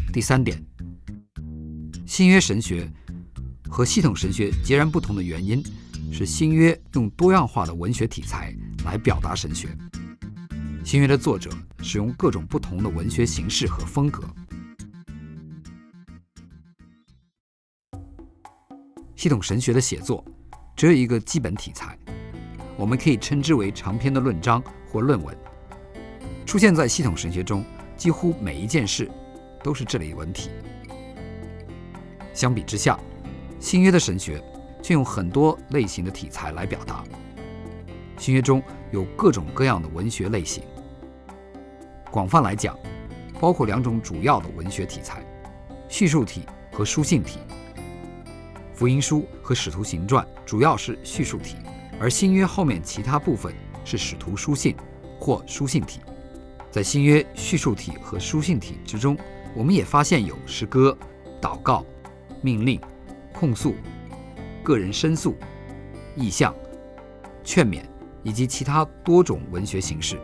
第三点，新约神学和系统神学截然不同的原因是新约用多样化的文学题材来表达神学。新约的作者使用各种不同的文学形式和风格。系统神学的写作只有一个基本题材，我们可以称之为长篇的论章或论文。出现在系统神学中，几乎每一件事都是这类文体。相比之下，新约的神学却用很多类型的题材来表达。新约中有各种各样的文学类型，广泛来讲，包括两种主要的文学题材：叙述体和书信体。福音书和使徒行传主要是叙述体，而新约后面其他部分是使徒书信或书信体。在新约叙述体和书信体之中，我们也发现有诗歌、祷告、命令、控诉、个人申诉、意象、劝勉以及其他多种文学形式。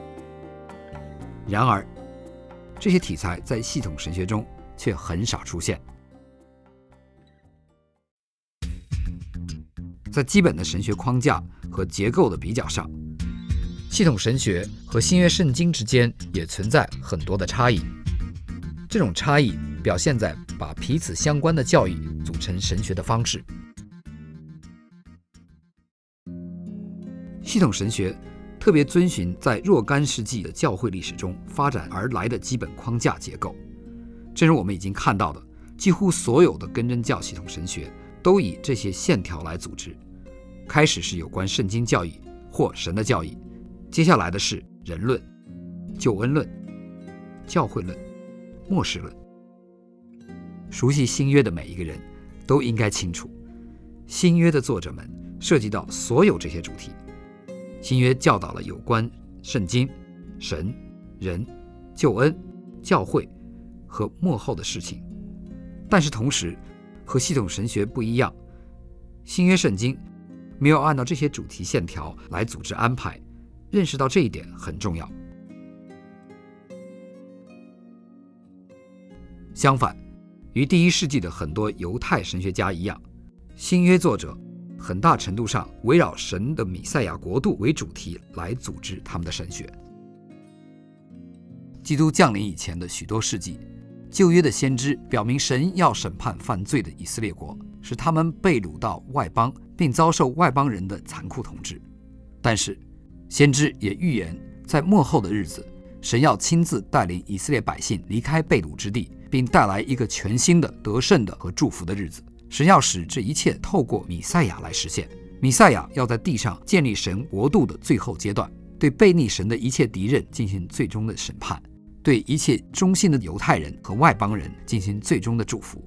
然而，这些题材在系统神学中却很少出现。在基本的神学框架和结构的比较上，系统神学和新约圣经之间也存在很多的差异。这种差异表现在把彼此相关的教义组成神学的方式。系统神学特别遵循在若干世纪的教会历史中发展而来的基本框架结构。正如我们已经看到的，几乎所有的根真教系统神学都以这些线条来组织。开始是有关圣经教义或神的教义，接下来的是人论、救恩论、教会论、末世论。熟悉新约的每一个人都应该清楚，新约的作者们涉及到所有这些主题。新约教导了有关圣经、神、人、救恩、教会和末后的事情，但是同时和系统神学不一样，新约圣经没有按照这些主题线条来组织安排，认识到这一点很重要。相反，与第一世纪的很多犹太神学家一样，新约作者很大程度上围绕神的弥赛亚国度为主题来组织他们的神学。基督降临以前的许多世纪，旧约的先知表明神要审判犯罪的以色列国，使他们被掳到外邦，并遭受外邦人的残酷统治。但是先知也预言，在末后的日子，神要亲自带领以色列百姓离开被掳之地，并带来一个全新的、得胜的和祝福的日子。神要使这一切透过弥赛亚来实现。弥赛亚要在地上建立神国度的最后阶段，对悖逆神的一切敌人进行最终的审判，对一切忠心的犹太人和外邦人进行最终的祝福。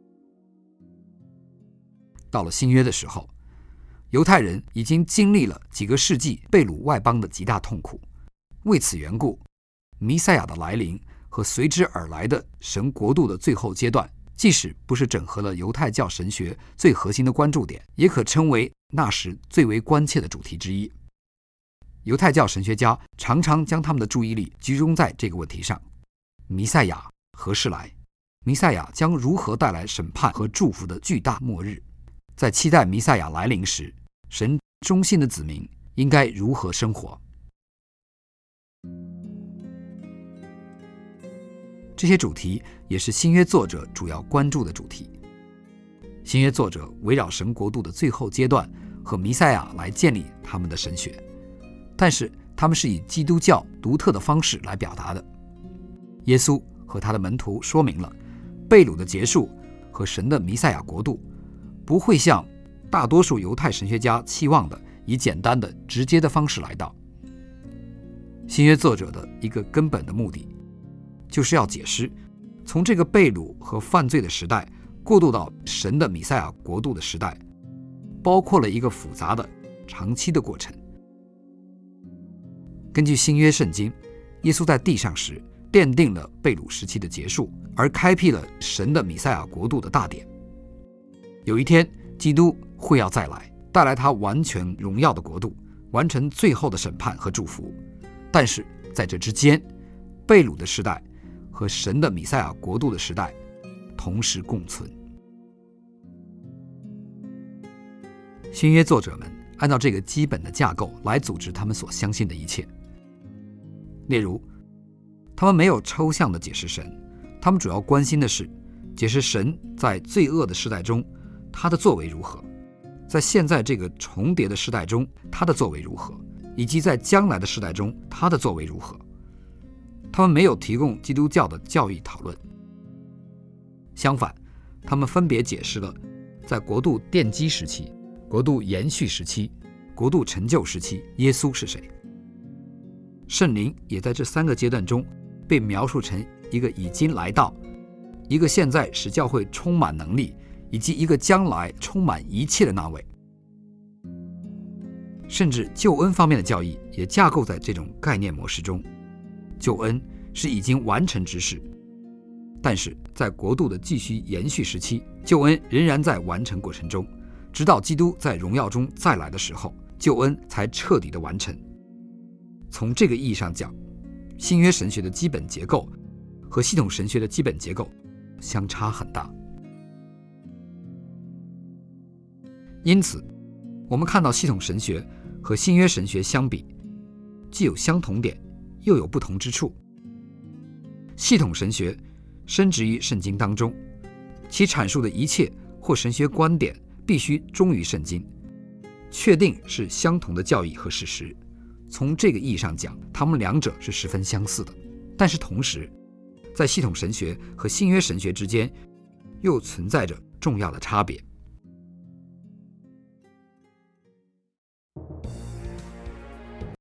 到了新约的时候，犹太人已经经历了几个世纪被掳外邦的极大痛苦，为此缘故，弥赛亚的来临和随之而来的神国度的最后阶段，即使不是整合了犹太教神学最核心的关注点，也可称为那时最为关切的主题之一。犹太教神学家常常将他们的注意力集中在这个问题上：弥赛亚何时来？弥赛亚将如何带来审判和祝福的巨大末日？在期待弥赛亚来临时，神忠心的子民应该如何生活？这些主题也是新约作者主要关注的主题。新约作者围绕神国度的最后阶段和弥赛亚来建立他们的神学，但是他们是以基督教独特的方式来表达的。耶稣和他的门徒说明了被掳的结束和神的弥赛亚国度不会像大多数犹太神学家期望的以简单的直接的方式来到。新约作者的一个根本的目的就是要解释从这个被掳和犯罪的时代过渡到神的弥赛亚国度的时代，包括了一个复杂的长期的过程。根据新约圣经，耶稣在地上时奠定了被掳时期的结束，而开辟了神的弥赛亚国度的大典。有一天，基督会要再来，带来他完全荣耀的国度，完成最后的审判和祝福。但是在这之间，被掳的时代和神的弥赛亚国度的时代同时共存。新约作者们按照这个基本的架构来组织他们所相信的一切。例如，他们没有抽象的解释神，他们主要关心的是解释神在罪恶的时代中他的作为如何，在现在这个重叠的时代中他的作为如何，以及在将来的时代中他的作为如何。他们没有提供基督教的教义讨论，相反，他们分别解释了在国度奠基时期、国度延续时期、国度成就时期耶稣是谁。圣灵也在这3个阶段中被描述成一个已经来到，一个现在使教会充满能力，以及一个将来充满一切的那位。甚至救恩方面的教义也架构在这种概念模式中。救恩是已经完成之事，但是在国度的继续延续时期，救恩仍然在完成过程中，直到基督在荣耀中再来的时候，救恩才彻底的完成。从这个意义上讲，新约神学的基本结构和系统神学的基本结构相差很大。因此，我们看到系统神学和新约神学相比，既有相同点，又有不同之处。系统神学深植于圣经当中，其阐述的一切或神学观点必须忠于圣经，确定是相同的教义和事实。从这个意义上讲，它们两者是十分相似的。但是同时，在系统神学和新约神学之间又存在着重要的差别。